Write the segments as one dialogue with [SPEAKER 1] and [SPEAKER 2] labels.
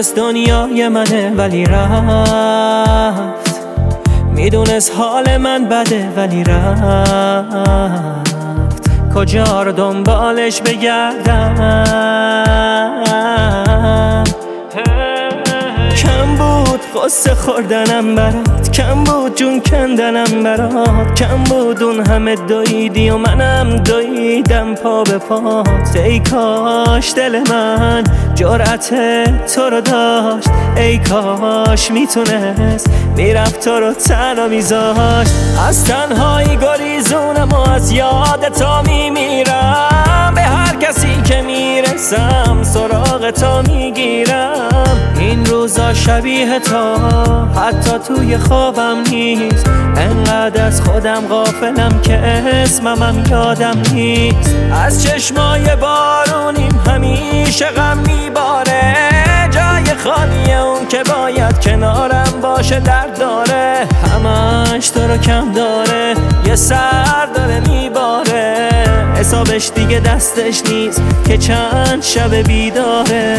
[SPEAKER 1] میدونست دنیای منه ولی رفت، میدونست حال من بده ولی رفت. کجا رو دنبالش بگردم؟ کم بود قصه خوردنم برات، کم بود جون کندنم برات، کم بود اون همه دویدی و منم دویدم پا به پات. ای کاش دل من جرأت تو رو داشت، ای کاش میتونست میرفت تو رو تنها میذاشت. از تنهایی گریزونم و از یاد تو میمیرم، به هر کسی که میرسم سراغ تو میگیرم. این روزا شبیه تو حتی توی خوابم نیست، انقدر از خودم غافلم که اسممم یادم نیست. از چشمای بارونیم همیشه غم میباره، جای خالیه اون که باید کنارم باشه درد داره. همش تو رو کم داره، یه سر داره میباره، حسابش دیگه دستش نیست که چند شب بیداره.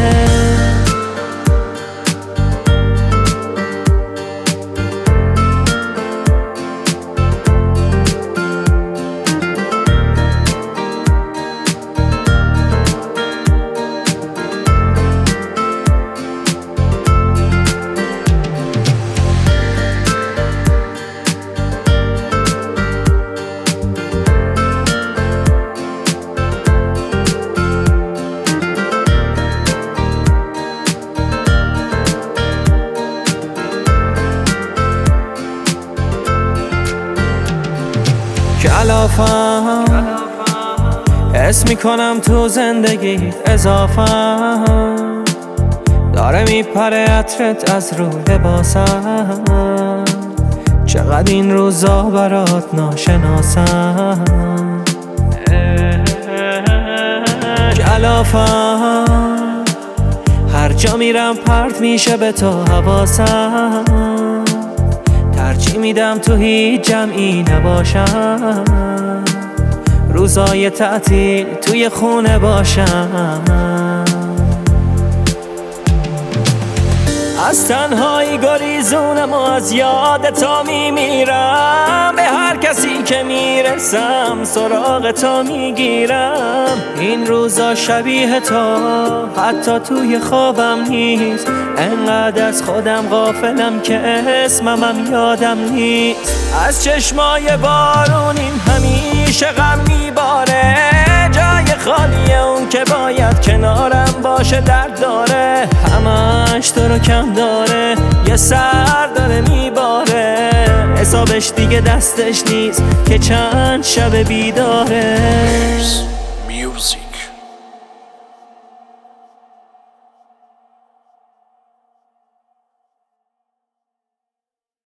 [SPEAKER 1] کلافم حس میکنم تو زندگیت اضافم، داره میپره عطرت از رو لباسم. چقدر این روزا برات ناشناسم، کلافم هر جا میرم پرت میشه به تو حواسم. ترجیح میدم تو هیچ جمعی نباشم، روزای تعطیل توی خونه باشم. از تنهایی گریزونم و از یاد تو میمیرم، به هر کسی که میرسم سراغ تو میگیرم. این روزا شبیه تو حتی توی خوابم نیست، انقدر از خودم غافلم که اسممم یادم نیست. از چشمای بارونیم همیشه غم میباره، جای خالیه اون که باید کنارم باشه درد داره. همش تو رو کم داره، یه سر داره میباره، حسابش دیگه دستش نیست که چند شب بیداره.